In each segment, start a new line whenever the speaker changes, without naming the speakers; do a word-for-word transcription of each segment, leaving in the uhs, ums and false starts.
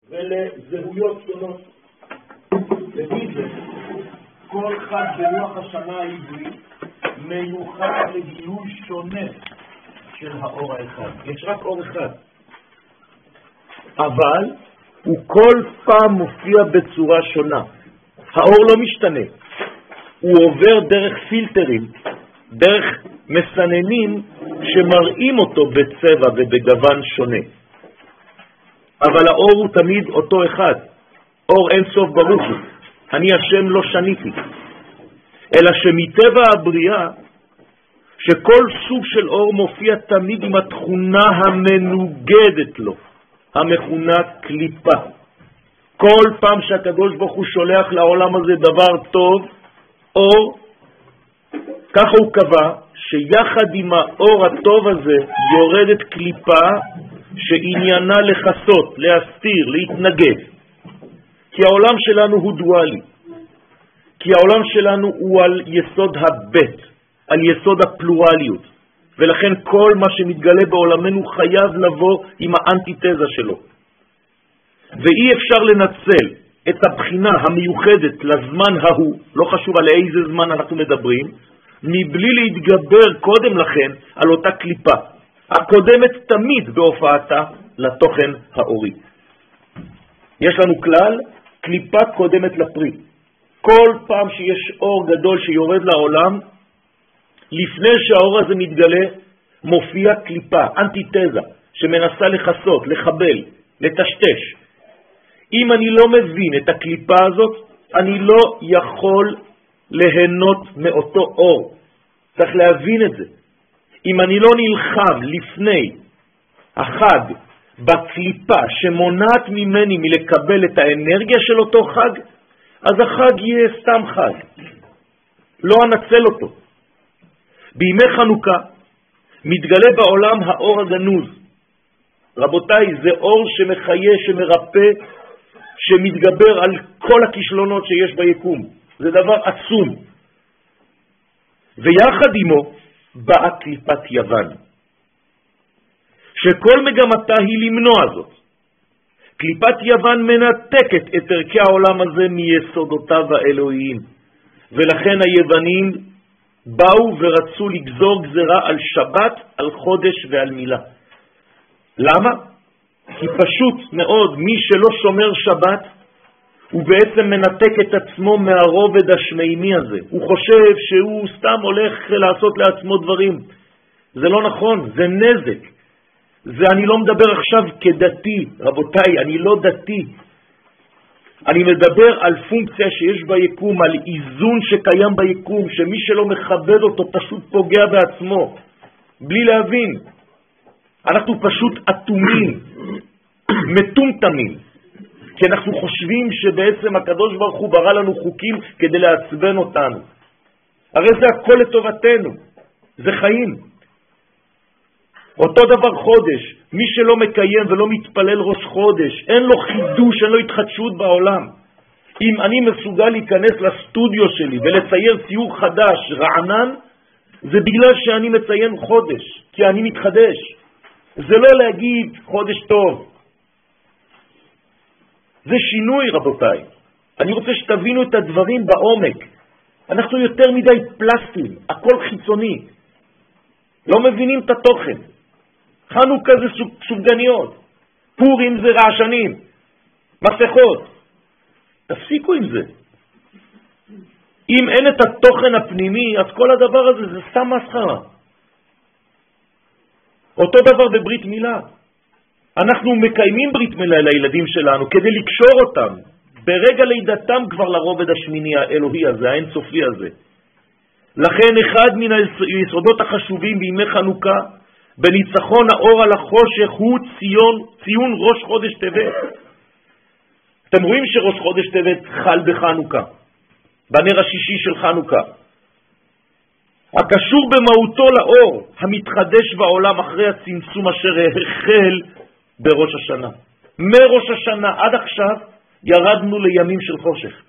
ולזהויות שונות. לפי זה, כל חג בלוח השנה העברי מיוחד לגילוי שונה של האור האחד. יש רק אור אחד. אבל הוא כל פעם מופיע בצורה שונה. האור לא משתנה. הוא עובר דרך פילטרים, דרך מסננים שמראים אותו בצבע ובגוון שונה. אבל האור הוא תמיד אותו אחד. אור אין סוף ברוך הוא. אני השם לא שניתי. אלא שמטבע הבריאה, שכל סוג של אור מופיע תמיד עם התכונה המנוגדת לו, המכונה קליפה. כל פעם שהקדוש ברוך הוא שולח לעולם הזה דבר טוב, אור, ככה הוא קבע שיחד עם האור הטוב הזה יורדת קליפה שעניינה לחסות, להסתיר, להתנגד. כי העולם שלנו הוא דואלי. כי העולם שלנו הוא על יסוד הבית, על יסוד הפלורליות. ולכן כל מה שמתגלה בעולמנו חייב לבוא עם האנטיתזה שלו. ואי אפשר לנצל את הבחינה המיוחדת לזמן ההוא, לא חשוב על איזה זמן אנחנו מדברים, מבלי להתגבר קודם לכן על אותה קליפה, הקודמת תמיד בהופעתה לתוכן האורי. יש לנו כלל, קליפה קודמת לפרי. כל פעם שיש אור גדול שיורד לעולם, לפני שהאור הזה מתגלה, מופיע קליפה, אנטיתזה, שמנסה לחסות, לחבל, לטשטש. אם אני לא מבין את הקליפה הזאת, אני לא יכול ליהנות מאותו אור. צריך להבין את זה. אם אני לא נלחם לפני החג בקליפה שמונעת ממני מלקבל את האנרגיה של אותו חג, אז החג יהיה סתם חג. לא אנצל אותו. בימי חנוכה מתגלה בעולם האור הגנוז. רבותיי, זה אור שמחיה, שמרפא, שמתגבר על כל הכישלונות שיש ביקום. זה דבר עצום. ויחד עמו באה קליפת יוון, שכל מגמתה היא למנוע זאת. קליפת יוון מנתקת את ערכי העולם הזה מיסודותיו האלוהיים, ולכן היוונים באו ורצו לגזור גזרה על שבת, על חודש ועל מילה. למה? כי פשוט מאוד מי שלא שומר שבת הוא בעצם מנתק את עצמו מהרובד השמימי הזה. הוא חושב שהוא סתם הולך לעשות לעצמו דברים. זה לא נכון, זה נזק. זה אני לא מדבר עכשיו כדתי, רבותיי, אני לא דתי. אני מדבר על פונקציה שיש ביקום, על איזון שקיים ביקום, שמי שלא מכבד אותו פשוט פוגע בעצמו, בלי להבין. אנחנו פשוט אטומים, מטומטמים, כי אנחנו חושבים שבעצם הקדוש ברוך הוא ברא לנו חוקים כדי לעצבן אותנו. הרי זה הכל לטובתנו, זה חיים. אותו דבר חודש, מי שלא מקיים ולא מתפלל ראש חודש, אין לו חידוש, אין לו התחדשות בעולם. אם אני מסוגל להיכנס לסטודיו שלי ולצייר ציור חדש, רענן, זה בגלל שאני מציין חודש, כי אני מתחדש. זה לא להגיד חודש טוב. זה שינוי, רבותיי. אני רוצה שתבינו את הדברים בעומק. אנחנו יותר מדי פלסטים, הכל חיצוני. לא מבינים את התוכן. חנוכה זה סופגניות, פורים זה רעשנים, מסכות. תפסיקו עם זה. אם אין את התוכן הפנימי, אז כל הדבר הזה זה סתם מסחרה. אותו דבר בברית מילה. אנחנו מקיימים ברית מילה לילדים שלנו כדי לקשור אותם. ברגע לידתם כבר לרובד השמיני האלוהי הזה, האינסופי הזה. לכן אחד מן היסודות החשובים בימי חנוכה, בניצחון האור על החושך, הוא ציון, ציון ראש חודש טבת. אתם רואים שראש חודש טבת חל בחנוכה, בנר השישי של חנוכה. הקשור במהותו לאור, המתחדש בעולם אחרי הצמצום אשר החל בראש השנה. מראש השנה עד עכשיו ירדנו לימים של חושך.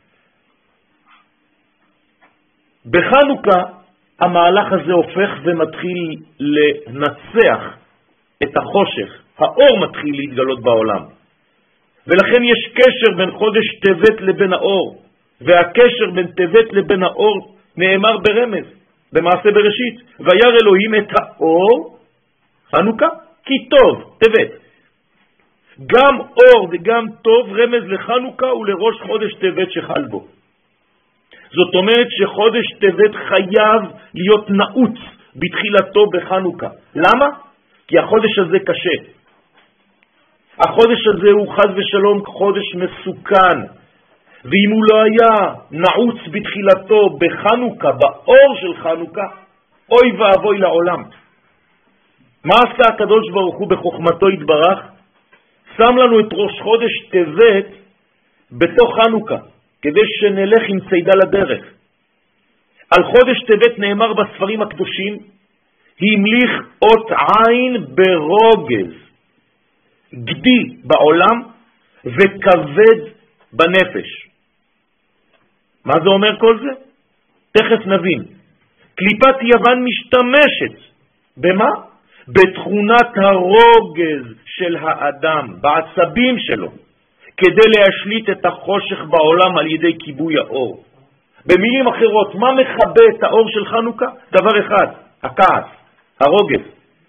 בחנוכה המהלך הזה הופך ומתחיל לנצח את החושך. האור מתחיל להתגלות בעולם. ולכן יש קשר בין חודש טבת לבין האור, והקשר בין טבת לבין האור נאמר ברמז, במעשה בראשית, וירא אלוהים את האור, חנוכה, כי טוב, טבת. גם אור וגם טוב רמז לחנוכה ולראש חודש טבת שחל בו. זאת אומרת שחודש טבת חייב להיות נעוץ בתחילתו בחנוכה. למה? כי החודש הזה קשה. החודש הזה הוא חס ושלום חודש מסוכן, ואם הוא לא היה נעוץ בתחילתו בחנוכה, באור של חנוכה, אוי ואבוי לעולם. מה עשה הקדוש ברוך הוא בחוכמתו יתברך? שם לנו את ראש חודש טבת בתוך חנוכה, כדי שנלך עם צידה לדרך. על חודש טבת נאמר בספרים הקדושים, המליך אות עין ברוגז, גדי בעולם וכבד בנפש. מה זה אומר כל זה? תכף נבין. קליפת יוון משתמשת במה? בתכונת הרוגז של האדם, בעצבים שלו, כדי להשליט את החושך בעולם על ידי כיבוי האור. במילים אחרות, מה מכבה את האור של חנוכה? דבר אחד, הכעס, הרוגז.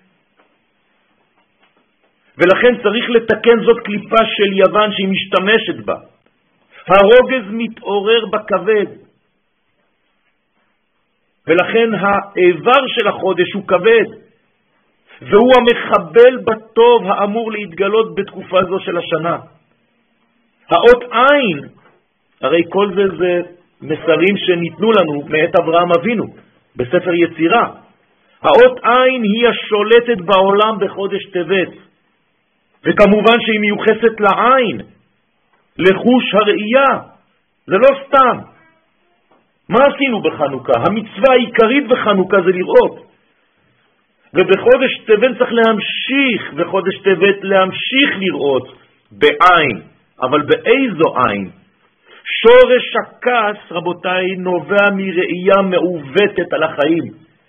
ולכן צריך לתקן, זאת קליפה של יוון שהיא משתמשת בה. הרוגז מתעורר בכבד, ולכן האיבר של החודש הוא כבד, והוא המחבל בטוב האמור להתגלות בתקופה זו של השנה. האות עין, הרי כל זה זה מסרים שניתנו לנו מאת אברהם אבינו בספר יצירה. האות עין היא השולטת בעולם בחודש טבת, וכמובן שהיא מיוחסת לעין, לחוש הראייה. זה לא סתם. מה עשינו בחנוכה? המצווה העיקרית בחנוכה זה לראות. ובחודש טבת צריך להמשיך, בחודש טבת להמשיך לראות בעין. אבל באיזו עין? שורש הכעס, רבותיי, נובע מראייה מעוותת על החיים.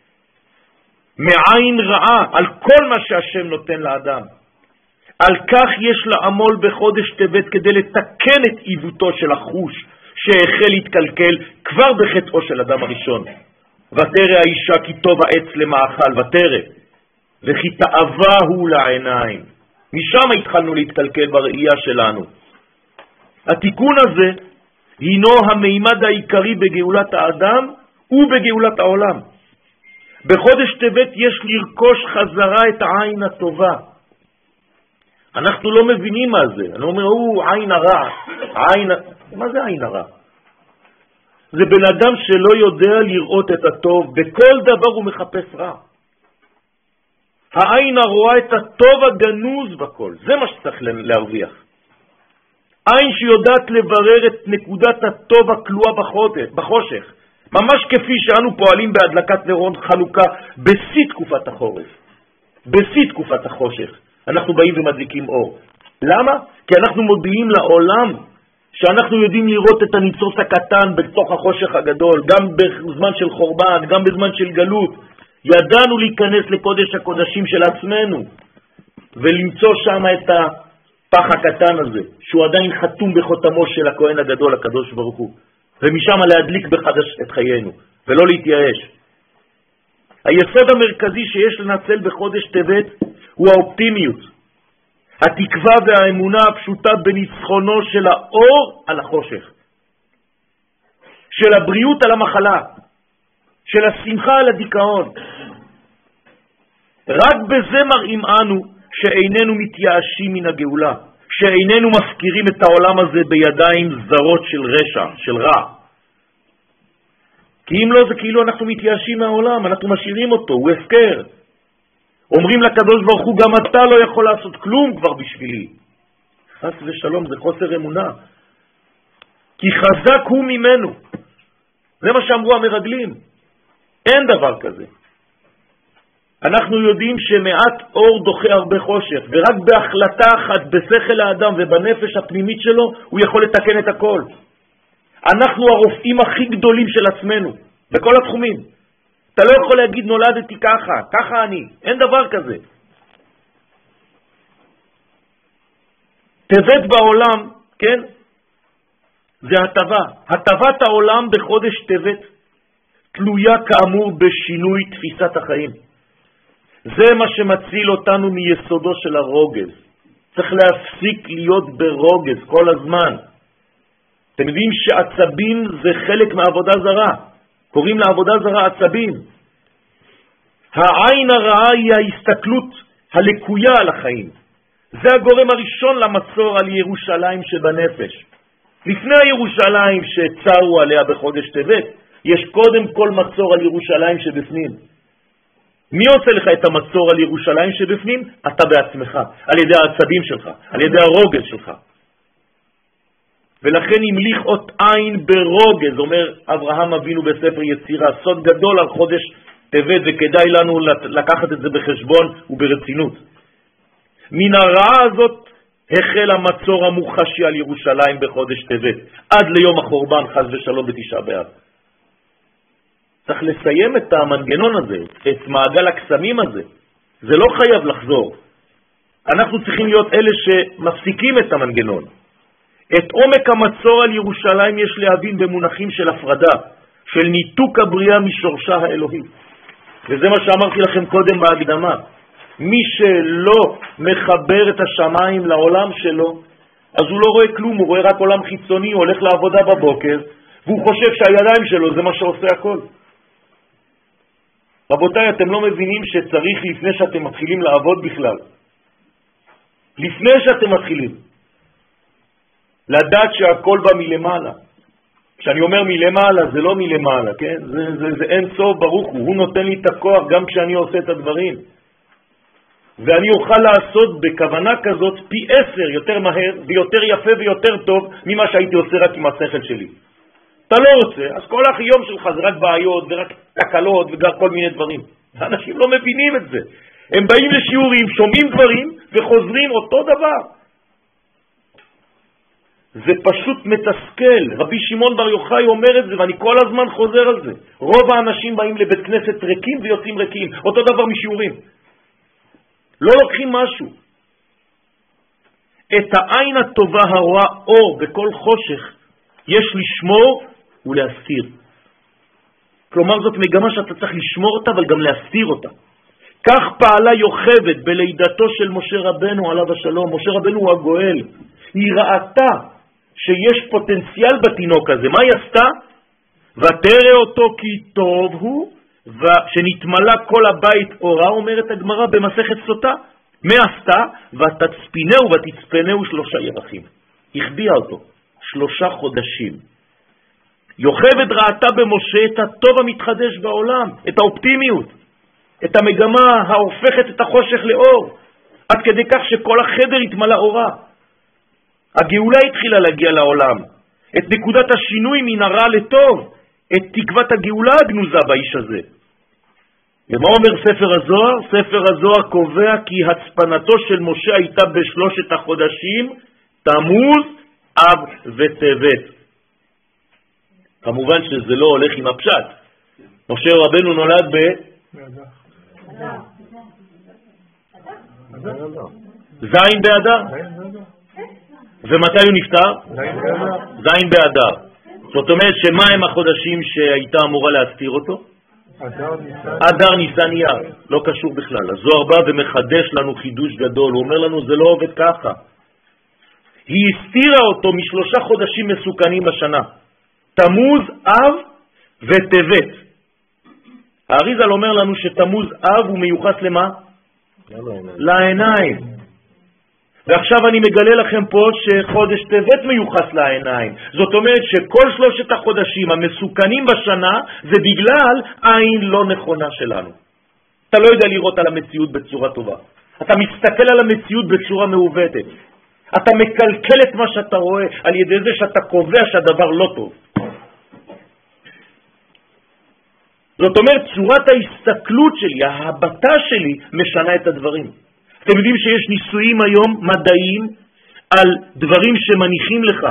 מעין רעה על כל מה שהשם נותן לאדם. על כך יש לעמול בחודש טבת כדי לתקן את עיוותו של החוש שהחל להתקלקל כבר בחטאו של אדם הראשון. ותרא האישה כי טוב העץ למאכל ותרא, וכי תאווה הוא לעיניים. משם התחלנו להתקלקל בראייה שלנו. התיקון הזה הינו המימד העיקרי בגאולת האדם ובגאולת העולם. בחודש טבת יש לרכוש חזרה את העין הטובה. אנחנו לא מבינים מה זה. אני אומר, הוא עין הרע. עין... מה זה עין הרע? זה בן אדם שלא יודע לראות את הטוב, בכל דבר הוא מחפש רע. העין הרואה את הטוב הגנוז בכל, זה מה שצריך להרוויח. עין שיודעת לברר את נקודת הטוב הכלואה בחושך, ממש כפי שאנו פועלים בהדלקת נרות חנוכה בשיא תקופת החורף, בשיא תקופת החושך. אנחנו באים ומדליקים אור. למה? כי אנחנו מודיעים לעולם שאנחנו יודעים לראות את הניצוץ הקטן בתוך החושך הגדול, גם בזמן של חורבן, גם בזמן של גלות. ידענו להיכנס לקודש הקודשים של עצמנו ולמצוא שם את הפח הקטן הזה, שהוא עדיין חתום בחותמו של הכהן הגדול, הקדוש ברוך הוא, ומשם להדליק בחדש את חיינו ולא להתייאש. היסוד המרכזי שיש לנצל בחודש טבת הוא האופטימיות, התקווה והאמונה הפשוטה בניצחונו של האור על החושך, של הבריאות על המחלה, של השמחה על הדיכאון. רק בזה מראים אנו שאיננו מתייאשים מן הגאולה, שאיננו מפקירים את העולם הזה בידיים זרות של רשע, של רע. כי אם לא, זה כאילו אנחנו מתייאשים מהעולם, אנחנו משאירים אותו, הוא הפקר. אומרים לקדוש ברוך הוא, גם אתה לא יכול לעשות כלום כבר בשבילי. חס ושלום, זה חוסר אמונה. כי חזק הוא ממנו. זה מה שאמרו המרגלים. אין דבר כזה. אנחנו יודעים שמעט אור דוחה הרבה חושך, ורק בהחלטה אחת בשכל האדם ובנפש הפנימית שלו, הוא יכול לתקן את הכל. אנחנו הרופאים הכי גדולים של עצמנו, בכל התחומים. אתה לא יכול להגיד נולדתי ככה, ככה אני. אין דבר כזה. טבת בעולם, כן? זה הטבה. הטבת העולם בחודש טבת תלויה כאמור בשינוי תפיסת החיים. זה מה שמציל אותנו מיסודו של הרוגז. צריך להפסיק להיות ברוגז כל הזמן. אתם יודעים שעצבים זה חלק מעבודה זרה. קוראים לעבודה זרה עצבים. העין הרעה היא ההסתכלות הלקויה על החיים. זה הגורם הראשון למצור על ירושלים שבנפש. לפני הירושלים שצרו עליה בחודש טבת, יש קודם כל מצור על ירושלים שבפנים. מי עושה לך את המצור על ירושלים שבפנים? אתה בעצמך, על ידי העצבים שלך, על ידי הרוגז שלך. ולכן המליך אות עין ברוגז, אומר אברהם אבינו בספר יצירה, סוד גדול על חודש טבת, וכדאי לנו לקחת את זה בחשבון וברצינות. מן הרעה הזאת החל המצור המוחשי על ירושלים בחודש טבת, עד ליום החורבן חס ושלום בתשעה באב. צריך לסיים את המנגנון הזה, את מעגל הקסמים הזה. זה לא חייב לחזור. אנחנו צריכים להיות אלה שמפסיקים את המנגנון. את עומק המצור על ירושלים יש להבין במונחים של הפרדה, של ניתוק הבריאה משורשה האלוהי. וזה מה שאמרתי לכם קודם בהקדמה. מי שלא מחבר את השמיים לעולם שלו, אז הוא לא רואה כלום, הוא רואה רק עולם חיצוני, הוא הולך לעבודה בבוקר, והוא חושב שהידיים שלו זה מה שעושה הכל. רבותיי, אתם לא מבינים שצריך לפני שאתם מתחילים לעבוד בכלל, לפני שאתם מתחילים, לדעת שהכל בא מלמעלה. כשאני אומר מלמעלה, זה לא מלמעלה, כן? זה, זה, זה אין סוף ברוך הוא. הוא נותן לי את הכוח גם כשאני עושה את הדברים. ואני אוכל לעשות בכוונה כזאת פי עשר יותר מהר ויותר יפה ויותר טוב ממה שהייתי עושה רק עם השכל שלי. אתה לא רוצה, אז כל היום שלך זה רק בעיות ורק תקלות וגם כל מיני דברים. האנשים לא מבינים את זה. הם באים לשיעורים, שומעים דברים וחוזרים אותו דבר. זה פשוט מתסכל. רבי שמעון בר יוחאי אומר את זה ואני כל הזמן חוזר על זה. רוב האנשים באים לבית כנסת ריקים ויוצאים ריקים. אותו דבר משיעורים. לא לוקחים משהו. את העין הטובה הרואה אור בכל חושך יש לשמור ולהסתיר. כלומר זאת מגמה שאתה צריך לשמור אותה אבל גם להסתיר אותה. כך פעלה יוכבד בלידתו של משה רבנו עליו השלום. משה רבנו הוא הגואל. היא ראתה שיש פוטנציאל בתינוק הזה. מה היא עשתה? ותראה אותו כי טוב הוא, ושנתמלה כל הבית אורה, אומרת הגמרא במסכת סוטה. מה עשתה? ותצפינהו ותצפנהו שלושה ירחים. החביאה אותו שלושה חודשים. יוכבד ראתה במשה את הטוב המתחדש בעולם, את האופטימיות, את המגמה ההופכת את החושך לאור, עד כדי כך שכל החדר התמלא אורה. הגאולה התחילה להגיע לעולם, את נקודת השינוי מן הרע לטוב, את תקוות הגאולה הגנוזה באיש הזה. ומה אומר ספר הזוהר? ספר הזוהר קובע כי הצפנתו של משה הייתה בשלושת החודשים, תמוז, אב וטבת. כמובן שזה לא הולך עם הפשט. משה רבנו נולד ב... זין באדר. ומתי הוא נפטר? זין באדר. זאת אומרת שמה הם החודשים שהייתה אמורה להסתיר אותו? אדר ניסן אייר. לא קשור בכלל. הזוהר בא ומחדש לנו חידוש גדול. הוא אומר לנו זה לא עובד ככה. היא הסתירה אותו משלושה חודשים מסוכנים בשנה. תמוז, אב וטבת. האריז"ל אומר לנו שתמוז אב הוא מיוחס למה? לעיניים. ועכשיו אני מגלה לכם פה שחודש טבת מיוחס לעיניים. זאת אומרת שכל שלושת החודשים המסוכנים בשנה זה בגלל עין לא נכונה שלנו. אתה לא יודע לראות על המציאות בצורה טובה. אתה מסתכל על המציאות בצורה מעוותת. אתה מקלקל את מה שאתה רואה על ידי זה שאתה קובע שהדבר לא טוב. זאת אומרת, צורת ההסתכלות שלי, ההבטה שלי, משנה את הדברים. אתם יודעים שיש ניסויים היום מדעיים על דברים שמניחים לך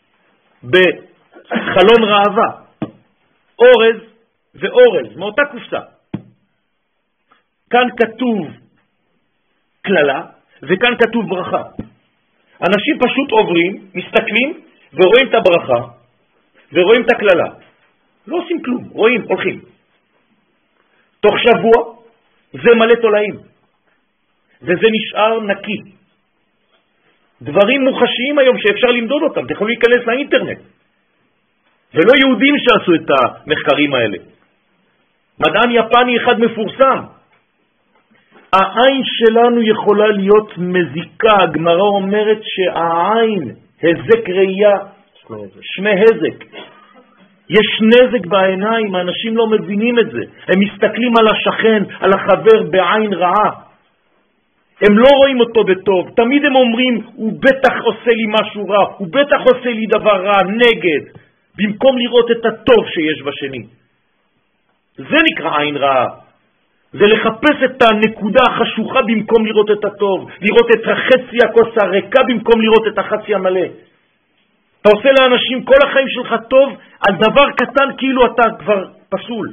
בחלון ראווה, אורז ואורז, מאותה קופסה. כאן כתוב כללה וכאן כתוב ברכה. אנשים פשוט עוברים, מסתכלים ורואים את הברכה ורואים את הכללה. לא עושים כלום, רואים, הולכים. תוך שבוע זה מלא תולעים, וזה נשאר נקי. דברים מוחשיים היום שאפשר למדוד אותם, אתם יכולים להיכנס לאינטרנט. ולא יהודים שעשו את המחקרים האלה. מדען יפני אחד מפורסם. העין שלנו יכולה להיות מזיקה. הגמרא אומרת שהעין, הזק ראייה, שמי הזק. יש נזק בעיניים, האנשים לא מבינים את זה. הם מסתכלים על השכן, על החבר בעין רעה. הם לא רואים אותו בטוב. תמיד הם אומרים, הוא בטח עושה לי משהו רע, הוא בטח עושה לי דבר רע, נגד. במקום לראות את הטוב שיש בשני. זה נקרא עין רעה. זה לחפש את הנקודה החשוכה במקום לראות את הטוב. לראות את החצי הכוס הריקה במקום לראות את החצי המלא. אתה עושה לאנשים כל החיים שלך טוב על דבר קטן כאילו אתה כבר פסול.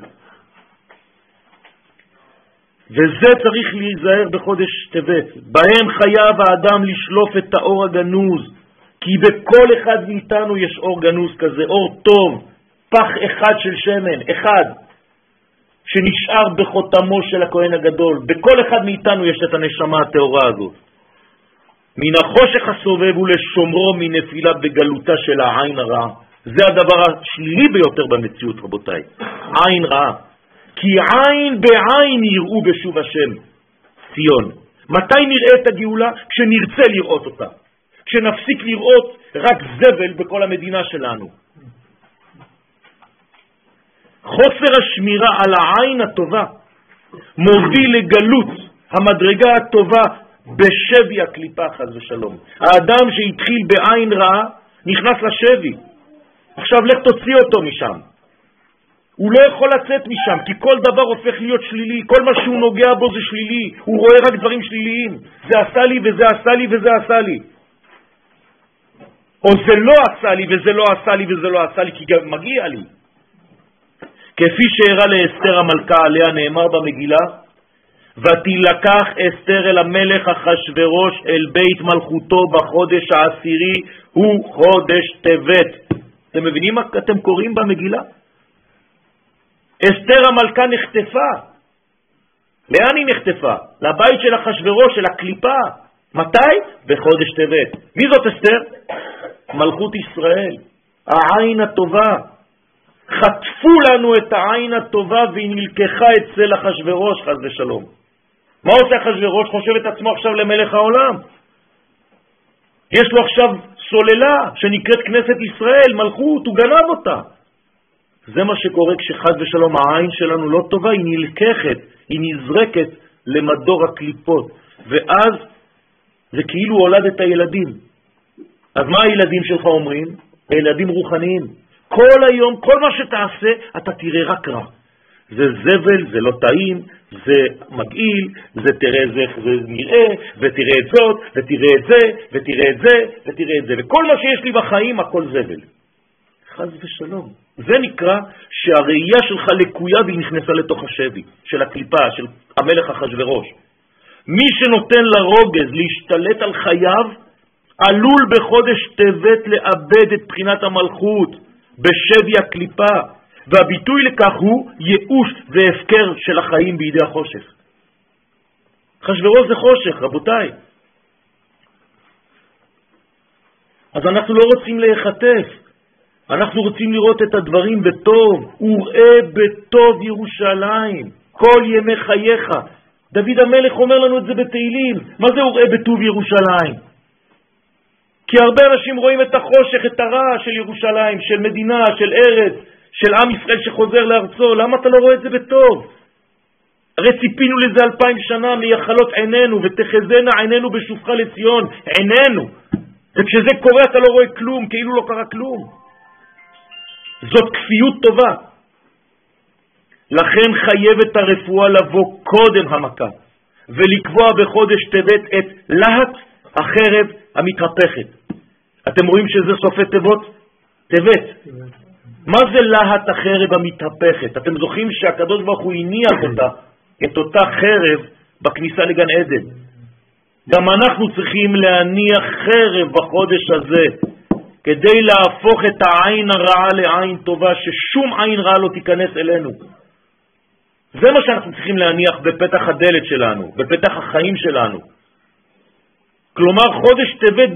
וזה צריך להיזהר בחודש טבת. בהם חייב האדם לשלוף את האור הגנוז. כי בכל אחד מאיתנו יש אור גנוז כזה, אור טוב, פח אחד של שמן, אחד, שנשאר בחותמו של הכהן הגדול. בכל אחד מאיתנו יש את הנשמה התאורה הזאת. מן החושך הסובב ולשומרו מנפילה בגלותה של העין הרעה. זה הדבר השלילי ביותר במציאות, רבותיי. עין רעה. כי עין בעין יראו בשוב השם, ציון. מתי נראה את הגאולה? כשנרצה לראות אותה. כשנפסיק לראות רק זבל בכל המדינה שלנו. חוסר השמירה על העין הטובה מוביל לגלות המדרגה הטובה בשבי הקליפה, חס ושלום. האדם שהתחיל בעין רעה נכנס לשבי. עכשיו לך תוציא אותו משם. הוא לא יכול לצאת משם, כי כל דבר הופך להיות שלילי. כל מה שהוא נוגע בו זה שלילי. הוא רואה רק דברים שליליים. זה עשה לי וזה עשה לי וזה עשה לי. או זה לא עשה לי וזה לא עשה לי וזה לא עשה לי, כי גם מגיע לי. כפי שהראה לאסתר המלכה, עליה נאמר במגילה, ותילקח אסתר אל המלך אחשוורוש אל בית מלכותו בחודש העשירי, הוא חודש טבת. אתם מבינים מה אתם קוראים במגילה? אסתר המלכה נחטפה. לאן היא נחטפה? לבית של אחשוורוש, של הקליפה. מתי? בחודש טבת. מי זאת אסתר? מלכות ישראל, העין הטובה. חטפו לנו את העין הטובה והיא נלקחה אצל אחשוורוש, חס ושלום. מה עושה אחשוורוש? חושב את עצמו עכשיו למלך העולם. יש לו עכשיו סוללה שנקראת כנסת ישראל, מלכות, הוא גנב אותה. זה מה שקורה כשחס ושלום העין שלנו לא טובה, היא נלקחת, היא נזרקת למדור הקליפות. ואז זה כאילו הולד את הילדים. אז מה הילדים שלך אומרים? הילדים רוחניים. כל היום, כל מה שתעשה, אתה תראה רק רע. זה זבל, זה לא טעים, זה מגעיל, זה תראה זה, זה נראה, ותראה את זאת, ותראה את זה, ותראה את זה, ותראה את זה. וכל מה שיש לי בחיים, הכל זבל. חס ושלום. זה נקרא שהראייה שלך לקויה והיא נכנסה לתוך השבי, של הקליפה, של המלך אחשוורוש. מי שנותן לרוגז להשתלט על חייו, עלול בחודש טבת לאבד את בחינת המלכות בשבי הקליפה, והביטוי לכך הוא ייאוש והפקר של החיים בידי החושך. אחשוורוש זה חושך, רבותיי. אז אנחנו לא רוצים להיחטף, אנחנו רוצים לראות את הדברים בטוב. וראה בטוב ירושלים כל ימי חייך. דוד המלך אומר לנו את זה בתהילים. מה זה וראה בטוב ירושלים? כי הרבה אנשים רואים את החושך, את הרע של ירושלים, של מדינה, של ארץ, של עם ישראל שחוזר לארצו. למה אתה לא רואה את זה בטוב? הרי ציפינו לזה אלפיים שנה, מייחלות עינינו, ותחזנה עינינו בשופך לציון, עינינו. וכשזה קורה אתה לא רואה כלום, כאילו לא קרה כלום. זאת כפיות טובה. לכן חייבת הרפואה לבוא קודם המכה, ולקבוע בחודש טבת את להט החרב המתהפכת. אתם רואים שזה סופי תיבות? טבת. מה זה להט החרב המתהפכת? אתם זוכרים שהקדוש ברוך הוא הניח אותה, את אותה חרב בכניסה לגן עדן. גם אנחנו צריכים להניח חרב בחודש הזה, כדי להפוך את העין הרעה לעין טובה, ששום עין רעה לא תיכנס אלינו. זה מה שאנחנו צריכים להניח בפתח הדלת שלנו, בפתח החיים שלנו. כלומר, חודש טבת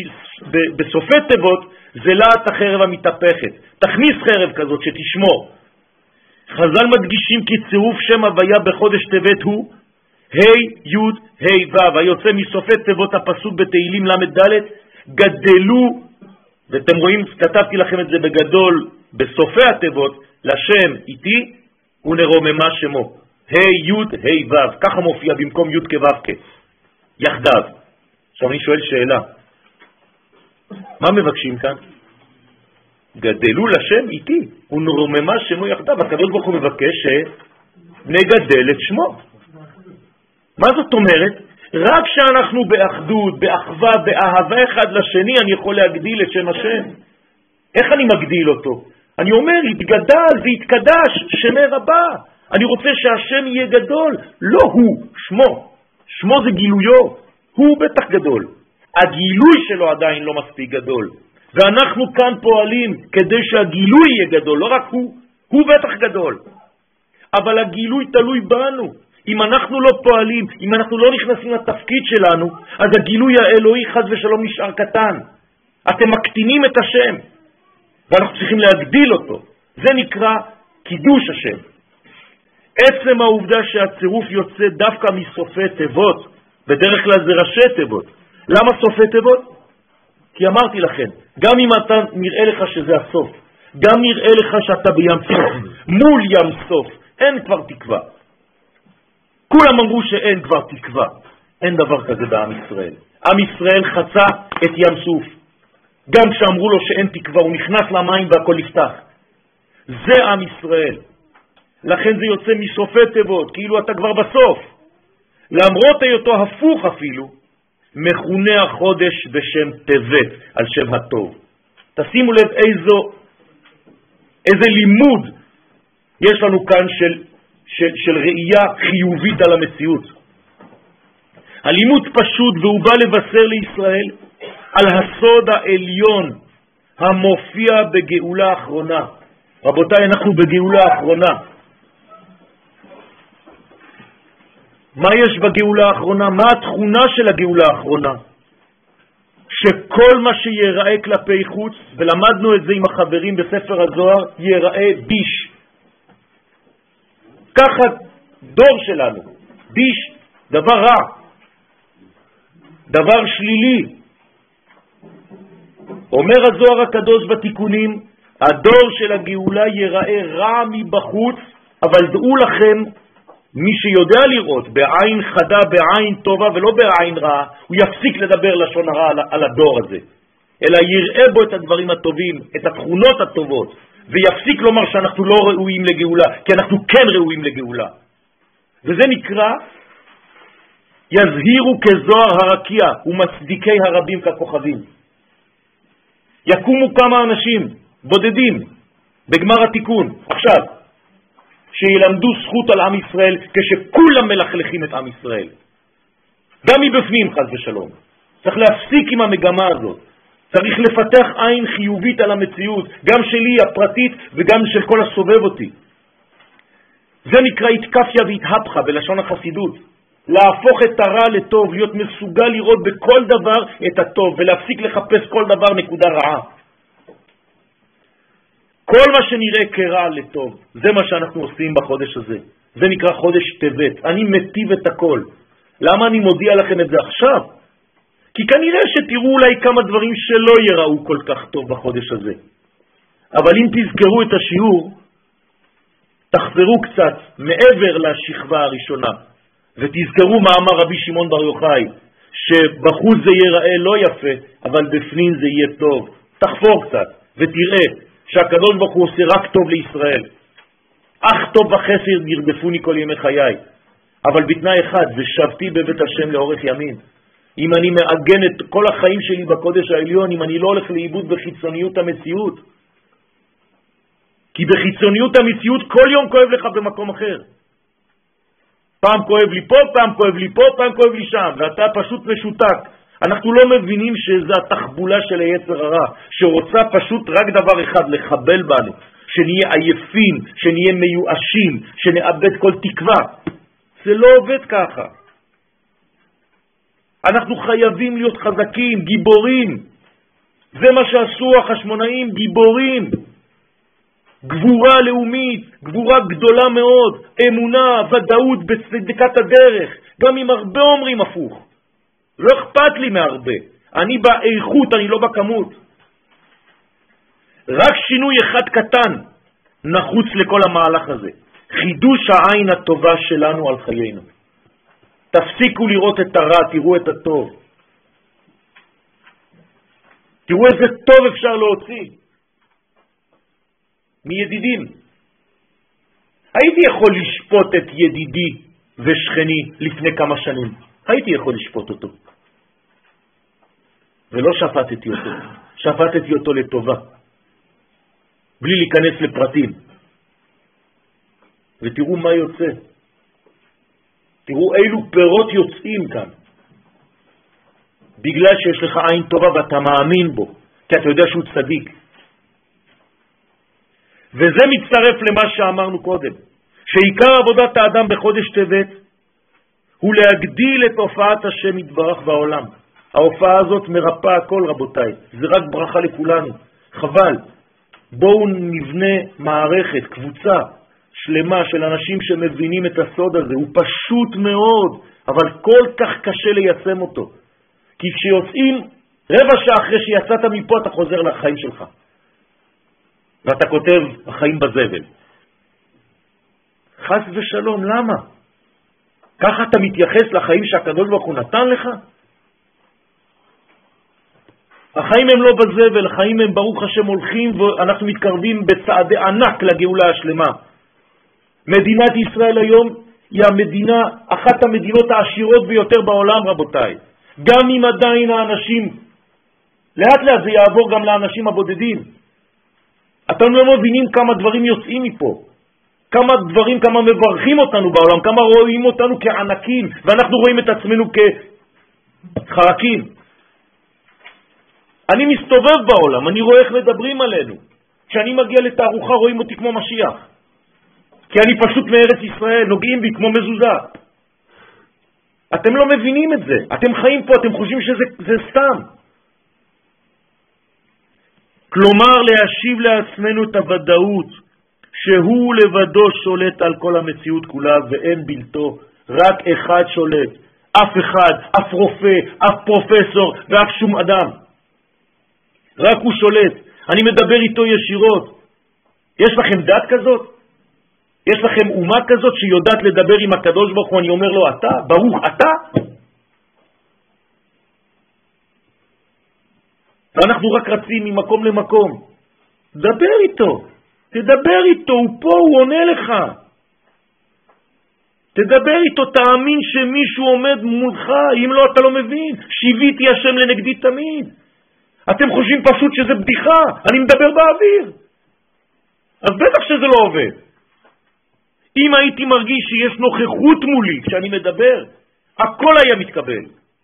בסופי טבת זה להט החרב המתהפכת. תכניס חרב כזאת שתשמור. חז"ל מדגישים כי צירוף שם הוויה בחודש טבת הוא ה' י' ה' ו', היוצא מסופי טבת הפסוק בתהילים למד ד', גדלו, ואתם רואים, כתבתי לכם את זה בגדול, בסופי הטבת, לשם איתי ונרוממה שמו. ה' י' ה' ו', ככה מופיע במקום י' כו' כ', יחדיו. עכשיו אני שואל שאלה, מה מבקשים כאן? גדלו לשם איתי ונרוממה שמו יחדיו. הקדוש ברוך הוא מבקש שנגדל את שמו. מה זאת אומרת? רק שאנחנו באחדות, באחווה, באהבה אחד לשני, אני יכול להגדיל את שם השם. איך אני מגדיל אותו? אני אומר, יתגדל ויתקדש שמי רבה. אני רוצה שהשם יהיה גדול, לא הוא, שמו. שמו זה גילויו, הוא בטח גדול. הגילוי שלו עדיין לא מספיק גדול. ואנחנו כאן פועלים כדי שהגילוי יהיה גדול, לא רק הוא, הוא בטח גדול. אבל הגילוי תלוי בנו. אם אנחנו לא פועלים, אם אנחנו לא נכנסים לתפקיד שלנו, אז הגילוי האלוהי חס ושלום נשאר קטן. אתם מקטינים את השם, ואנחנו צריכים להגדיל אותו. זה נקרא קידוש השם. עצם העובדה שהצירוף יוצא דווקא מסופי תיבות, בדרך כלל זה ראשי תיבות. למה סופי תיבות? כי אמרתי לכם, גם אם אתה נראה לך שזה הסוף, גם נראה לך שאתה בים סוף, מול ים סוף, אין כבר תקווה. כולם אמרו שאין כבר תקווה. אין דבר כזה בעם ישראל. עם ישראל חצה את ים סוף. גם כשאמרו לו שאין תקווה, הוא נכנס למים והכל נפתח. זה עם ישראל. לכן זה יוצא מסופי תיבות, כאילו אתה כבר בסוף. למרות היותו הפוך אפילו, מכונה החודש בשם טבת, על שם הטוב. תשימו לב איזו, איזה לימוד יש לנו כאן של, של, של ראייה חיובית על המציאות. הלימוד פשוט, והוא בא לבשר לישראל על הסוד העליון המופיע בגאולה האחרונה. רבותיי, אנחנו בגאולה האחרונה. מה יש בגאולה האחרונה? מה התכונה של הגאולה האחרונה? שכל מה שיראה כלפי חוץ, ולמדנו את זה עם החברים בספר הזוהר, יראה ביש. ככה דור שלנו. ביש, דבר רע. דבר שלילי. אומר הזוהר הקדוש בתיקונים, הדור של הגאולה יראה רע מבחוץ, אבל דעו לכם, מי שיודע לראות בעין חדה, בעין טובה ולא בעין רעה, הוא יפסיק לדבר לשון הרע על, על הדור הזה, אלא יראה בו את הדברים הטובים, את התכונות הטובות, ויפסיק לומר שאנחנו לא ראויים לגאולה, כי אנחנו כן ראויים לגאולה. וזה נקרא יזהירו כזוהר הרקיע ומצדיקי הרבים ככוכבים. יקומו כמה אנשים בודדים בגמר התיקון עכשיו, שילמדו זכות על עם ישראל, כשכולם מלכלכים את עם ישראל. גם מבפנים חס ושלום. צריך להפסיק עם המגמה הזאת. צריך לפתח עין חיובית על המציאות, גם שלי הפרטית וגם של כל הסובב אותי. זה נקרא התקפיה והתהפכה בלשון החסידות. להפוך את הרע לטוב, להיות מסוגל לראות בכל דבר את הטוב, ולהפסיק לחפש כל דבר נקודה רעה. כל מה שנראה כרע לטוב, זה מה שאנחנו עושים בחודש הזה. זה נקרא חודש טבת. אני מטיב את הכל. למה אני מודיע לכם את זה עכשיו? כי כנראה שתראו אולי כמה דברים שלא יראו כל כך טוב בחודש הזה. אבל אם תזכרו את השיעור, תחזרו קצת מעבר לשכבה הראשונה, ותזכרו מה אמר רבי שמעון בר יוחאי, שבחוץ זה ייראה לא יפה, אבל בפנים זה יהיה טוב. תחפור קצת ותראה שהקדוש ברוך הוא עושה רק טוב לישראל. אך טוב וחסד ירדפוני כל ימי חיי. אבל בתנאי אחד, ושבתי בבית השם לאורך ימים. אם אני מאגן את כל החיים שלי בקודש העליון, אם אני לא הולך לאיבוד בחיצוניות המציאות. כי בחיצוניות המציאות כל יום כואב לך במקום אחר. פעם כואב לי פה, פעם כואב לי פה, פעם כואב לי שם, ואתה פשוט משותק. אנחנו לא מבינים שזה התחבולה של היצר הרע, שרוצה פשוט רק דבר אחד, לחבל בנו, שנהיה עייפים, שנהיה מיואשים, שנאבד כל תקווה. זה לא עובד ככה. אנחנו חייבים להיות חזקים, גיבורים. זה מה שעשו החשמונאים, גיבורים. גבורה לאומית, גבורה גדולה מאוד, אמונה, ודאות בצדקת הדרך, גם אם הרבה אומרים הפוך. לא אכפת לי מהרבה. אני באיכות, אני לא בכמות. רק שינוי אחד קטן נחוץ לכל המהלך הזה. חידוש העין הטובה שלנו על חיינו. תפסיקו לראות את הרע, תראו את הטוב. תראו איזה טוב אפשר להוציא מידידים. הייתי יכול לשפוט את ידידי ושכני לפני כמה שנים. הייתי יכול לשפוט אותו. ולא שפטתי אותו. שפטתי אותו לטובה. בלי להיכנס לפרטים. ותראו מה יוצא. תראו אילו פירות יוצאים כאן. בגלל שיש לך עין טובה ואתה מאמין בו. כי אתה יודע שהוא צדיק. וזה מצטרף למה שאמרנו קודם. שעיקר עבודת האדם בחודש טבת הוא להגדיל את הופעת השם יתברך בעולם. ההופעה הזאת מרפאה הכל רבותיי. זה רק ברכה לכולנו. חבל. בואו נבנה מערכת, קבוצה שלמה של אנשים שמבינים את הסוד הזה. הוא פשוט מאוד, אבל כל כך קשה ליישם אותו. כי כשיוצאים רבע שעה אחרי שיצאת מפה אתה חוזר לחיים שלך. ואתה כותב החיים בזבל. חס ושלום, למה? ככה אתה מתייחס לחיים שהקדוש ברוך הוא נתן לך? החיים הם לא בזבל, החיים הם ברוך השם הולכים ואנחנו מתקרבים בצעדי ענק לגאולה השלמה. מדינת ישראל היום היא המדינה, אחת המדינות העשירות ביותר בעולם רבותיי. גם אם עדיין האנשים, לאט לאט זה יעבור גם לאנשים הבודדים. אתם לא מבינים כמה דברים יוצאים מפה. כמה דברים, כמה מברכים אותנו בעולם, כמה רואים אותנו כענקים, ואנחנו רואים את עצמנו כחרקים. אני מסתובב בעולם, אני רואה איך מדברים עלינו. כשאני מגיע לתערוכה רואים אותי כמו משיח. כי אני פשוט מארץ ישראל, נוגעים בי כמו מזוזה. אתם לא מבינים את זה. אתם חיים פה, אתם חושבים שזה זה סתם. כלומר, להשיב לעצמנו את הוודאות שהוא לבדו שולט על כל המציאות כולה ואין בלתו. רק אחד שולט. אף אחד, אף רופא, אף פרופסור ואף שום אדם. רק הוא שולט. אני מדבר איתו ישירות. יש לכם דת כזאת? יש לכם אומה כזאת שיודעת לדבר עם הקדוש ברוך הוא? אני אומר לו, אתה? ברוך אתה? ואנחנו רק רצים ממקום למקום. דבר איתו. תדבר איתו, הוא פה, הוא עונה לך. תדבר איתו, תאמין שמישהו עומד מולך, אם לא אתה לא מבין. שיביתי השם לנגדי תמיד. אתם חושבים פשוט שזה בדיחה, אני מדבר באוויר. אז בטח שזה לא עובד. אם הייתי מרגיש שיש נוכחות מולי כשאני מדבר, הכל היה מתקבל.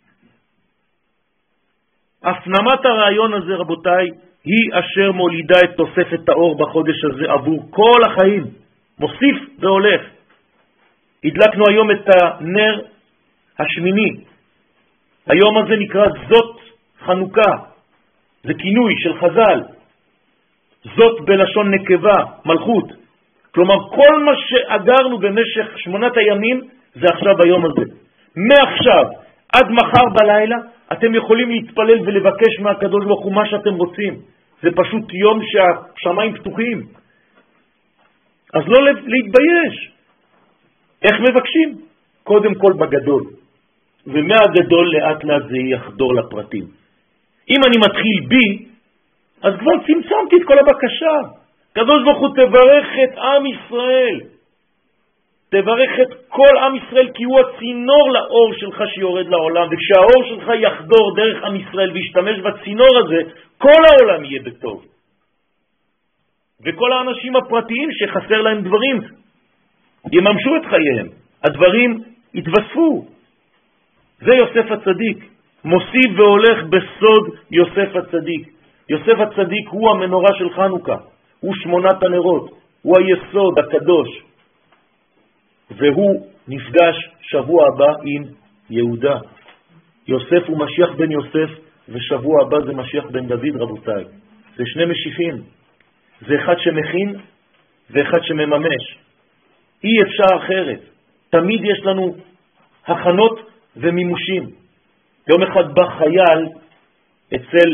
הפנמת הרעיון הזה רבותיי, היא אשר מולידה את תוספת האור בחודש הזה עבור כל החיים. מוסיף והולך. הדלקנו היום את הנר השמיני. היום הזה נקרא זאת חנוכה. זה כינוי של חז"ל. זאת בלשון נקבה, מלכות. כלומר, כל מה שאגרנו במשך שמונת הימים, זה עכשיו היום הזה. מעכשיו עד מחר בלילה, אתם יכולים להתפלל ולבקש מהקדוש ברוך הוא מה שאתם רוצים. זה פשוט יום שהשמיים פתוחים. אז לא להתבייש. איך מבקשים? קודם כל בגדול. ומהגדול לאט לאט זה יחדור לפרטים. אם אני מתחיל בי, אז כבר צמצמתי את כל הבקשה. קדוש ברוך הוא תברך את עם ישראל. תברך את כל עם ישראל, כי הוא הצינור לאור שלך שיורד לעולם, וכשהאור שלך יחדור דרך עם ישראל וישתמש בצינור הזה, כל העולם יהיה בטוב. וכל האנשים הפרטיים שחסר להם דברים, יממשו את חייהם. הדברים התווספו. זה יוסף הצדיק, מוסיף והולך בסוד יוסף הצדיק. יוסף הצדיק הוא המנורה של חנוכה, הוא שמונת הנרות, הוא היסוד הקדוש, והוא נפגש שבוע הבא עם יהודה. יוסף הוא משיח בן יוסף, ושבוע הבא זה משיח בן דוד, רבותיי. זה שני משיחים, זה אחד שמכין ואחד שמממש. אי אפשר אחרת. תמיד יש לנו הכנות ומימושים. יום אחד בא חייל אצל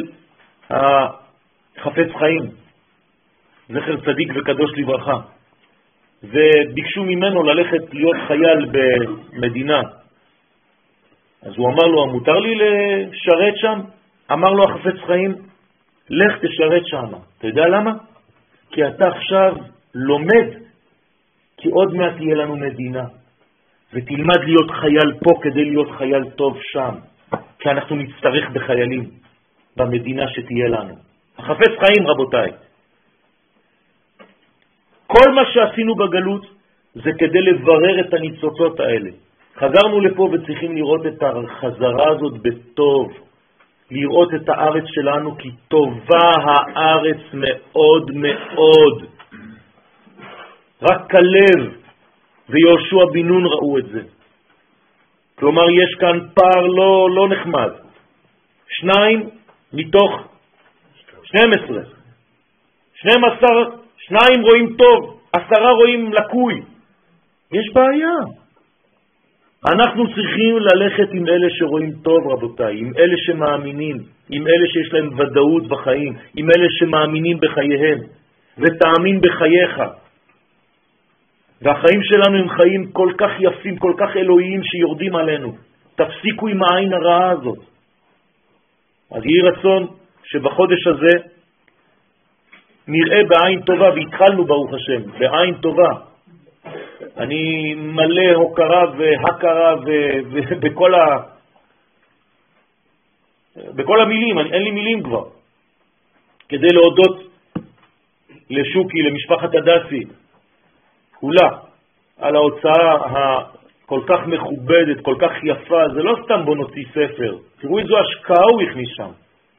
החפץ חיים, זכר צדיק וקדוש לברכה, וביקשו ממנו ללכת להיות חייל במדינה. אז הוא אמר לו, מותר לי לשרת שם? אמר לו החפץ חיים, לך תשרת שם. אתה יודע למה? כי אתה עכשיו לומד, כי עוד מעט תהיה לנו מדינה, ותלמד להיות חייל פה כדי להיות חייל טוב שם, כי אנחנו נצטרך בחיילים במדינה שתהיה לנו. החפץ חיים, רבותיי. כל מה שעשינו בגלות זה כדי לברר את הניצוצות האלה. חזרנו לפה וצריכים לראות את החזרה הזאת בטוב, לראות את הארץ שלנו, כי טובה הארץ מאוד מאוד. רק כלב ויהושע בן נון ראו את זה. כלומר, יש כאן פער לא, לא נחמד. שניים מתוך שנים עשר. שנים עשר, שניים רואים טוב, עשרה רואים לקוי. יש בעיה. אנחנו צריכים ללכת עם אלה שרואים טוב, רבותיי, עם אלה שמאמינים, עם אלה שיש להם ודאות בחיים, עם אלה שמאמינים בחייהם, ותאמין בחייך. והחיים שלנו הם חיים כל כך יפים, כל כך אלוהיים שיורדים עלינו. תפסיקו עם העין הרעה הזאת. אז יהי רצון שבחודש הזה נראה בעין טובה, והתחלנו ברוך השם, בעין טובה. אני מלא הוקרה והכרה ובכל ה... בכל המילים, אני, אין לי מילים כבר, כדי להודות לשוקי, למשפחת הדסי, כולה, על ההוצאה הכל כך מכובדת, כל כך יפה. זה לא סתם בוא נוציא ספר, תראו איזו השקעה הוא הכניס שם.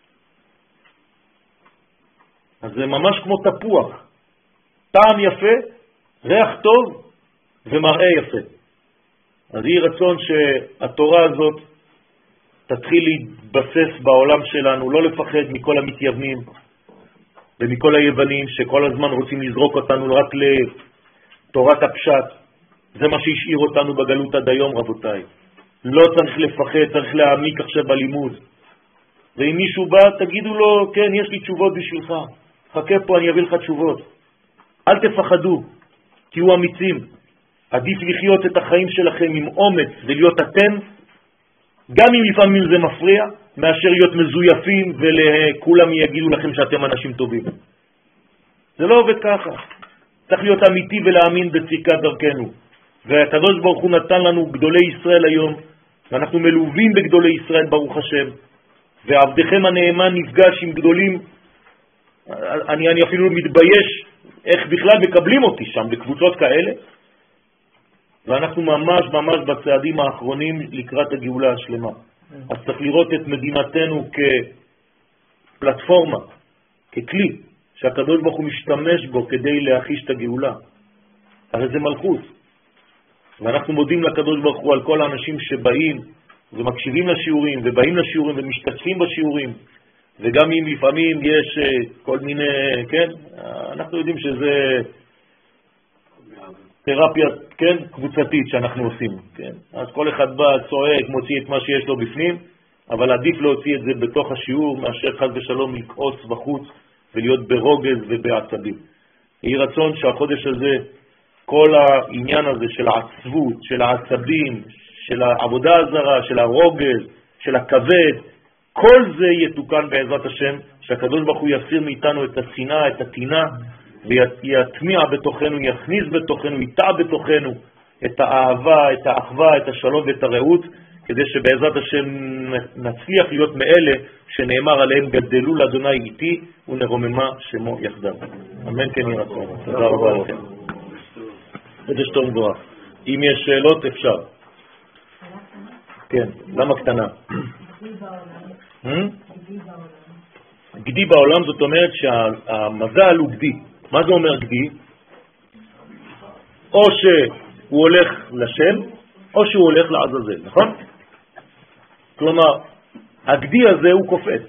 אז זה ממש כמו תפוח, טעם יפה, ריח טוב ומראה יפה. אז יהי רצון שהתורה הזאת תתחיל להתבסס בעולם שלנו, לא לפחד מכל המתייוונים ומכל היוונים שכל הזמן רוצים לזרוק אותנו רק לתורת הפשט. זה מה שהשאיר אותנו בגלות עד היום, רבותיי. לא צריך לפחד, צריך להעמיק עכשיו בלימוד. ואם מישהו בא, תגידו לו, כן, יש לי תשובות בשבילך. חכה פה, אני אביא לך תשובות. אל תפחדו, תהיו אמיצים. עדיף לחיות את החיים שלכם עם אומץ ולהיות אתם, גם אם לפעמים זה מפריע, מאשר להיות מזויפים ולכולם יגידו לכם שאתם אנשים טובים. זה לא עובד ככה. צריך להיות אמיתי ולהאמין בצדקת דרכנו. והקדוש ברוך הוא נתן לנו גדולי ישראל היום, ואנחנו מלווים בגדולי ישראל ברוך השם, ועבדכם הנאמן נפגש עם גדולים. אני, אני אפילו מתבייש איך בכלל מקבלים אותי שם בקבוצות כאלה, ואנחנו ממש ממש בצעדים האחרונים לקראת הגאולה השלמה. אז צריך לראות את מדינתנו כפלטפורמה, ככלי שהקדוש ברוך הוא משתמש בו כדי להחיש את הגאולה. הרי זה מלכות, ואנחנו מודים לקדוש ברוך הוא על כל האנשים שבאים ומקשיבים לשיעורים ובאים לשיעורים ומשתתפים בשיעורים, וגם אם לפעמים יש כל מיני, כן, אנחנו יודעים שזה תרפיה, כן, קבוצתית שאנחנו עושים, כן. אז כל אחד בא, צועק, מוציא את מה שיש לו בפנים, אבל עדיף להוציא את זה בתוך השיעור מאשר חס ושלום לקעוץ בחוץ ולהיות ברוגז ובעצבים. יהי רצון שהחודש הזה, כל העניין הזה של העצבות, של העצבים, של העבודה הזרה, של הרוגז, של הכבד, כל זה יתוקן בעזרת השם, שהקדוש ברוך הוא יסיר מאיתנו את השנאה, את התינה, ויטמיע בתוכנו, יכניס בתוכנו, ייטע בתוכנו את האהבה, את האחווה, את השלום ואת הרעות, כדי שבעזרת השם נצליח להיות מאלה שנאמר עליהם גדלו לאדוני איתי ונרוממה שמו יחדיו. אמן כן יהי רצון. תודה רבה לכם. חודש טוב ומבורך. אם יש שאלות אפשר. כן, למה קטנה? גדי בעולם זאת אומרת שהמזל הוא גדי. מה זה אומר גדי? או שהוא הולך לשם, או שהוא הולך לעזאזל, נכון? כלומר, הגדי הזה הוא קופץ.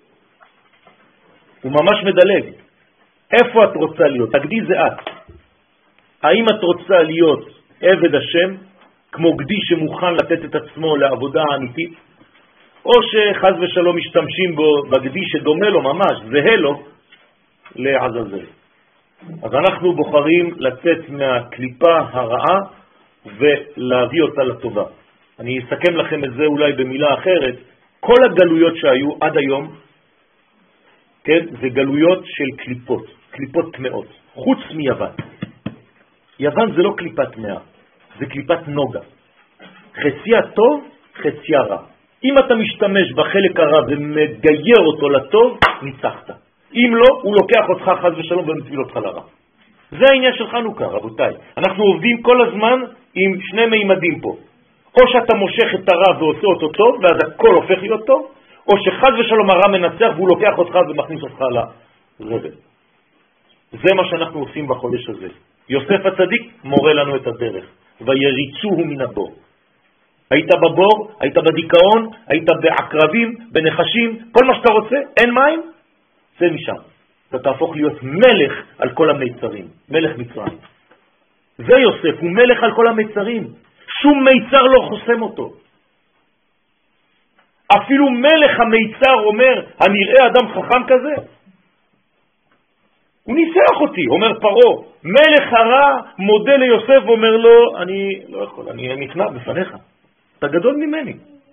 הוא ממש מדלג. איפה את רוצה להיות? הגדי זה את. האם את רוצה להיות עבד השם, כמו גדי שמוכן לתת את עצמו לעבודה האמיתית, או שחז ושלום משתמשים בו בגדי שדומה לו ממש, זהה לו, לעזאזל. אז אנחנו בוחרים לצאת מהקליפה הרעה ולהביא אותה לטובה. אני אסכם לכם את זה אולי במילה אחרת. כל הגלויות שהיו עד היום, כן, זה גלויות של קליפות, קליפות טמאות, חוץ מיוון. יוון זה לא קליפת טמאה, זה קליפת נוגה. חציה טוב, חציה רע. אם אתה משתמש בחלק הרע ומגייר אותו לטוב, ניצחת. אם לא, הוא לוקח אותך חס ושלום ומציל אותך לרע. זה העניין של חנוכה, רבותיי. אנחנו עובדים כל הזמן עם שני מימדים פה. או שאתה מושך את הרע ועושה אותו טוב, ואז הכל הופך להיות טוב, או שחס ושלום הרע מנצח והוא לוקח אותך ומכניס אותך לזבל. זה מה שאנחנו עושים בחודש הזה. יוסף הצדיק מורה לנו את הדרך. ויריצוהו מן הבור. היית בבור, היית בדיכאון, היית בעקרבים, בנחשים, כל מה שאתה רוצה, אין מים, זה משם. אתה תהפוך להיות מלך על כל המיצרים, מלך מצרים. זה יוסף, הוא מלך על כל המיצרים. שום מיצר לא חוסם אותו. אפילו מלך המיצר אומר, אני אראה אדם חכם כזה? הוא ניסח אותי, אומר פרעה. מלך הרע מודה ליוסף ואומר לו, אני לא יכול, אני נכנע בפניך. אתה גדול ממני.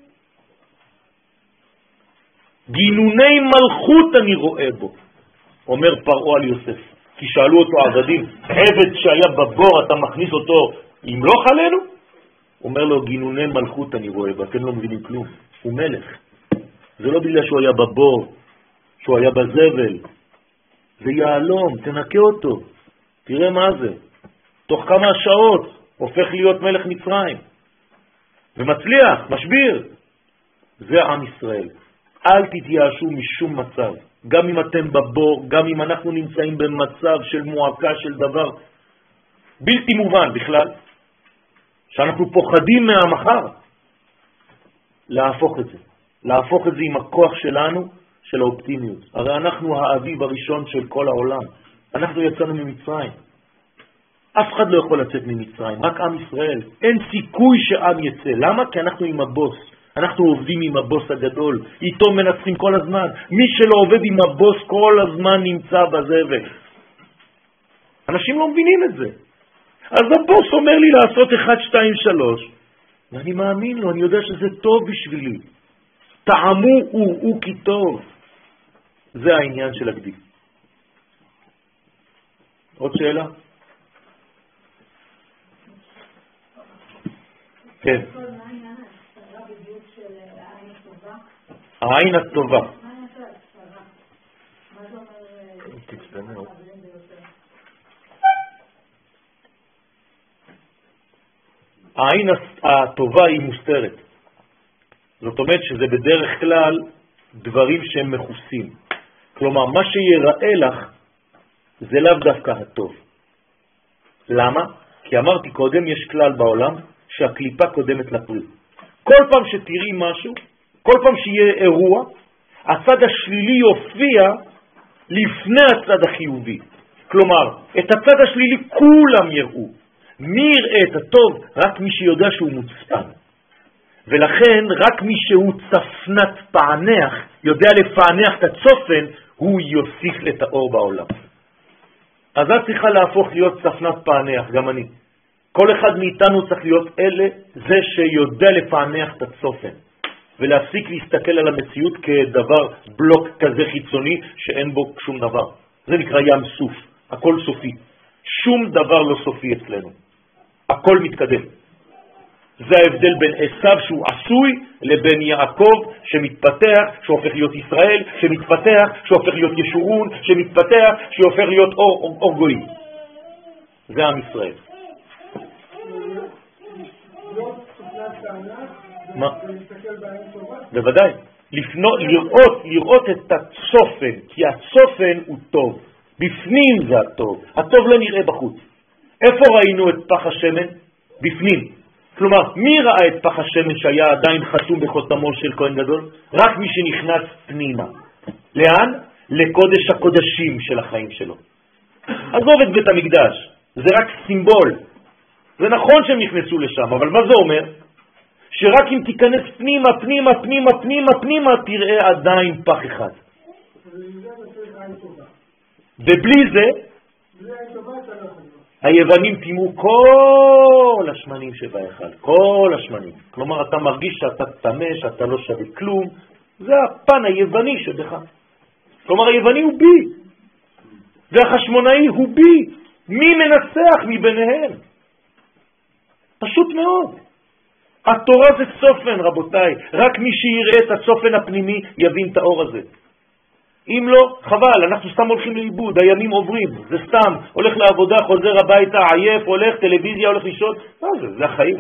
גינוני מלכות אני רואה בו, אומר פרעה על יוסף. כי שאלו אותו עבדים, עבד שהיה בבור אתה מכניס אותו אם לא חלנו? אומר לו, גינוני מלכות אני רואה בו, אתם לא מבינים כלום. הוא מלך. זה לא בגלל שהוא היה בבור, שהוא היה בזבל. זה יעלום, תנקה אותו. תראה מה זה. תוך כמה שעות הופך להיות מלך מצרים. ומצליח, משביר. זה עם ישראל. אל תתייאשו משום מצב. גם אם אתם בבור, גם אם אנחנו נמצאים במצב של מועקה של דבר בלתי מובן בכלל, שאנחנו פוחדים מהמחר, להפוך את זה. להפוך את זה עם הכוח שלנו, של האופטימיות. הרי אנחנו האביב הראשון של כל העולם. אנחנו יצאנו ממצרים. אף אחד לא יכול לצאת ממצרים, רק עם ישראל. אין סיכוי שעם יצא. למה? כי אנחנו עם הבוס. אנחנו עובדים עם הבוס הגדול. איתו מנצחים כל הזמן. מי שלא עובד עם הבוס כל הזמן נמצא בזבל. אנשים לא מבינים את זה. אז הבוס אומר לי לעשות אחד, שתיים, שלוש. ואני מאמין לו, אני יודע שזה טוב בשבילי. טעמו וראו כי טוב. זה העניין של הגדי. עוד שאלה? כן. העין הטובה. העין הטובה היא מוסתרת. זאת אומרת שזה בדרך כלל דברים שהם מחוסים. כלומר, מה שיראה לך זה לאו דווקא הטוב. למה? כי אמרתי קודם, יש כלל בעולם שהקליפה קודמת לפרי. כל פעם שתראי משהו, כל פעם שיהיה אירוע, הצד השלילי יופיע לפני הצד החיובי. כלומר, את הצד השלילי כולם יראו. מי יראה את הטוב? רק מי שיודע שהוא מוצפן. ולכן רק מי שהוא צפנת פענח, יודע לפענח את הצופן, הוא יוסיף את האור בעולם. אז את צריכה להפוך להיות צפנת פענח, גם אני. כל אחד מאיתנו צריך להיות אלה, זה שיודע לפענח את הצופן. ולהפסיק להסתכל על המציאות כדבר בלוק כזה חיצוני שאין בו שום דבר. זה נקרא ים סוף, הכל סופי. שום דבר לא סופי אצלנו. הכל מתקדם. זה ההבדל בין עשיו שהוא עשוי לבין יעקב שמתפתח, שהופך להיות ישראל, שמתפתח, שהופך להיות ישורון, שמתפתח, שהופך להיות אור, אור, אור גויים. זה עם ישראל.
מה? ולהסתכל בעין טובה?
בוודאי. לפנות, לראות, לראות את הצופן, כי הצופן הוא טוב. בפנים זה הטוב. הטוב לא נראה בחוץ. איפה ראינו את פח השמן? בפנים. כלומר, מי ראה את פח השמן שהיה עדיין חתום בחותמו של כהן גדול? רק מי שנכנס פנימה. לאן? לקודש הקודשים של החיים שלו. עזוב את בית המקדש, זה רק סימבול. זה נכון שהם נכנסו לשם, אבל מה זה אומר? שרק אם תיכנס פנימה, פנימה, פנימה, פנימה, פנימה, תראה עדיין פח אחד. ובלי זה, היוונים תימו כל השמנים שבאחד, כל השמנים. כלומר, אתה מרגיש שאתה תמה, שאתה לא שווה כלום. זה הפן היווני שבך. כלומר, היווני הוא בי. והחשמונאי הוא בי. מי מנצח מביניהם? פשוט מאוד. התורה זה צופן, רבותיי. רק מי שיראה את הצופן הפנימי יבין את האור הזה. אם לא, חבל, אנחנו סתם הולכים לאיבוד, הימים עוברים, זה סתם, הולך לעבודה, חוזר הביתה, עייף, הולך, טלוויזיה, הולך לישון, מה זה? זה החיים.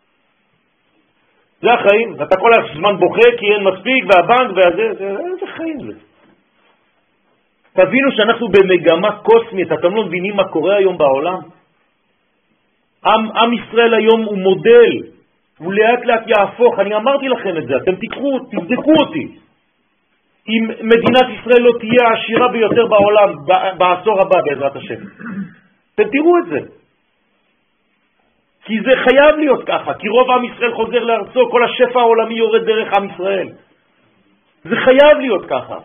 זה החיים, ואתה כל הזמן בוכה כי אין מספיק, והבנק והזה, זה, זה חיים זה. תבינו שאנחנו במגמה קוסמית, אתם לא מבינים מה קורה היום בעולם? עם, עם ישראל היום הוא מודל, הוא לאט לאט יהפוך, אני אמרתי לכם את זה, אתם תיקחו, תבדקו אותי. אם מדינת ישראל לא תהיה העשירה ביותר בעולם בעשור הבא בעזרת השם. אתם תראו את זה. כי זה חייב להיות ככה, כי רוב עם ישראל חוזר לארצו, כל השפע העולמי יורד דרך עם ישראל. זה חייב להיות ככה.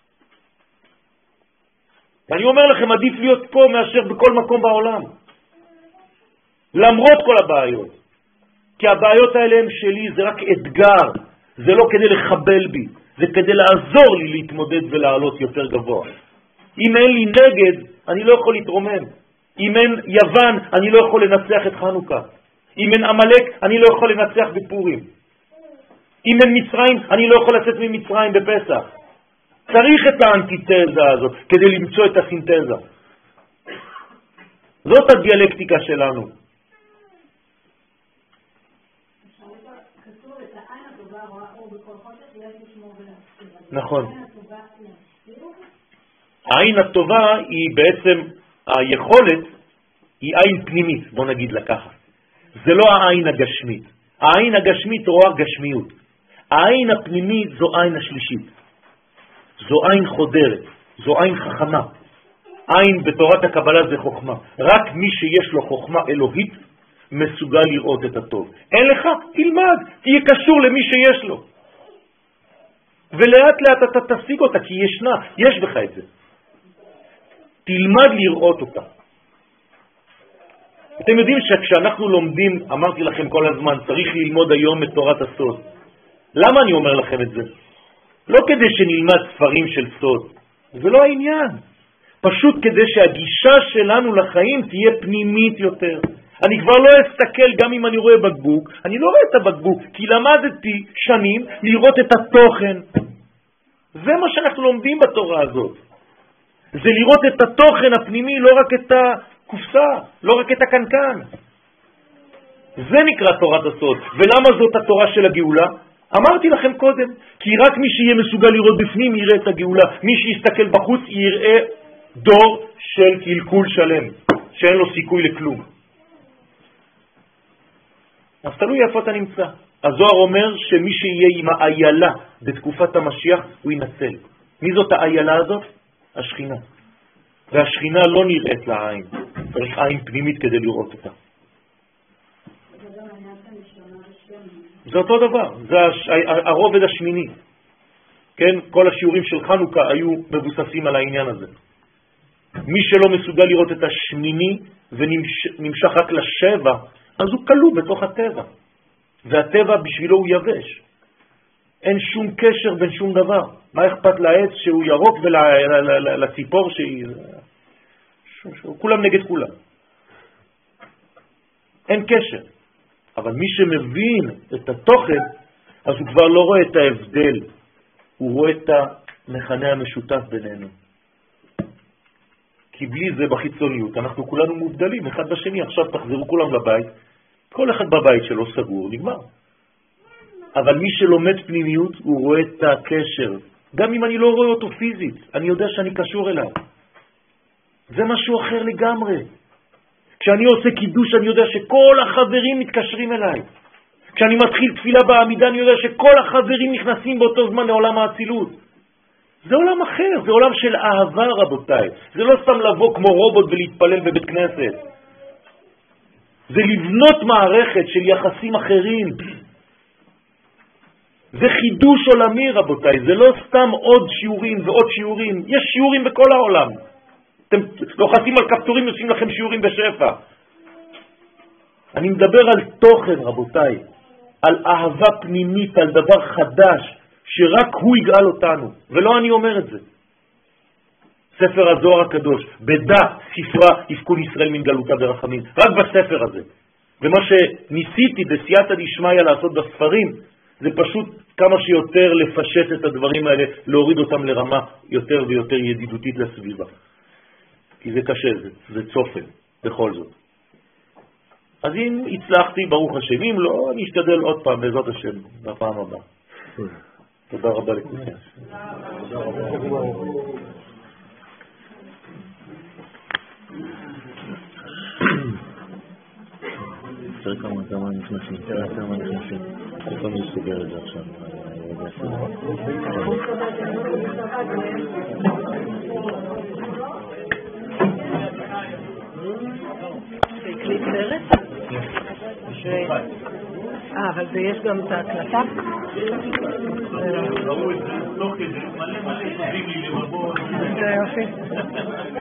ואני אומר לכם, עדיף להיות פה מאשר בכל מקום בעולם. למרות כל הבעיות. כי הבעיות האלה הם שלי, זה רק אתגר. זה לא כדי לחבל בי. זה כדי לעזור לי להתמודד ולעלות יותר גבוה. אם אין לי נגד, אני לא יכול להתרומם. אם אין יוון, אני לא יכול לנצח את חנוכה. אם אין עמלק, אני לא יכול לנצח בפורים. אם אין מצרים, אני לא יכול לצאת ממצרים בפסח. צריך את האנטיתזה הזאת כדי למצוא את הסינתזה. זאת הדיאלקטיקה שלנו. נכון. העין הטובה היא בעצם היכולת, היא עין פנימית, בוא נגיד לקחת. זה לא העין הגשמית. העין הגשמית רואה גשמיות. העין הפנימית זו עין השלישית. זו עין חודרת, זו עין חכמה. עין בתורת הקבלה זה חוכמה. רק מי שיש לו חוכמה אלוהית מסוגל לראות את הטוב. אין לך? תלמד, תהיה קשור למי שיש לו. ולאט לאט אתה תשיג אותה, כי ישנה, יש בך את זה. תלמד לראות אותה. אתם יודעים שכשאנחנו לומדים, אמרתי לכם כל הזמן, צריך ללמוד היום את תורת הסוד. למה אני אומר לכם את זה? לא כדי שנלמד ספרים של סוד, זה לא העניין. פשוט כדי שהגישה שלנו לחיים תהיה פנימית יותר. אני כבר לא אסתכל גם אם אני רואה בקבוק, אני לא רואה את הבקבוק, כי למדתי שנים לראות את התוכן. זה מה שאנחנו לומדים בתורה הזאת. זה לראות את התוכן הפנימי, לא רק את הקופסה, לא רק את הקנקן. זה נקרא תורת הסוד. ולמה זאת התורה של הגאולה? אמרתי לכם קודם, כי רק מי שיהיה מסוגל לראות בפנים יראה את הגאולה. מי שיסתכל בחוץ יראה דור של קלקול שלם, שאין לו סיכוי לכלום. אז תלוי איפה אתה נמצא. הזוהר אומר שמי שיהיה עם האיילה בתקופת המשיח הוא ינצל. מי זאת האיילה הזאת? השכינה. והשכינה לא נראית לעין. צריך עין פנימית כדי לראות אותה. זה אותו דבר. זה הרובד השמיני. כן? כל השיעורים של חנוכה היו מבוססים על העניין הזה. מי שלא מסוגל לראות את השמיני ונמשך רק לשבע, אז הוא כלוא בתוך הטבע. והטבע בשבילו הוא יבש. אין שום קשר בין שום דבר. מה אכפת לעץ שהוא ירוק ולציפור שהיא... כולם נגד כולם. אין קשר. אבל מי שמבין את התוכן, אז הוא כבר לא רואה את ההבדל. הוא רואה את המכנה המשותף בינינו. כי בלי זה בחיצוניות אנחנו כולנו מובדלים אחד בשני. עכשיו תחזרו כולם לבית. כל אחד בבית שלו סגור, נגמר. אבל מי שלומד פנימיות, הוא רואה את הקשר. גם אם אני לא רואה אותו פיזית, אני יודע שאני קשור אליו. זה משהו אחר לגמרי. כשאני עושה קידוש, אני יודע שכל החברים מתקשרים אליי. כשאני מתחיל תפילה בעמידה, אני יודע שכל החברים נכנסים באותו זמן לעולם האצילות. זה עולם אחר, זה עולם של אהבה, רבותיי. זה לא סתם לבוא כמו רובוט ולהתפלל בבית כנסת. זה לבנות מערכת של יחסים אחרים. זה חידוש עולמי, רבותיי. זה לא סתם עוד שיעורים ועוד שיעורים. יש שיעורים בכל העולם. אתם לוחצים על כפתורים, עושים לכם שיעורים בשפע. אני מדבר על תוכן, רבותיי. על אהבה פנימית, על דבר חדש, שרק הוא יגאל אותנו. ולא אני אומר את זה. ספר הזוהר הקדוש, בדע ספרה יפקון ישראל מן גלותה ברחמים. רק בספר הזה. ומה שניסיתי בסייעתא דשמיא לעשות בספרים, זה פשוט כמה שיותר לפשט את הדברים האלה, להוריד אותם לרמה יותר ויותר ידידותית לסביבה. כי זה קשה, זה, זה צופן, בכל זאת. אז אם הצלחתי, ברוך השם, אם לא, אני אשתדל עוד פעם, בעזרת השם, בפעם הבאה. תודה רבה לכולם. תודה רבה. תראה כמה כמה נכנסים, תראה כמה נכנסים. איפה אני אסוגר את זה עכשיו?
זה הקליט סרט? אה, אבל זה יש גם את ההקלטה?
ראו את זה, תוך כדי, מלא מלא חוזים לי לבוא.
זה יופי.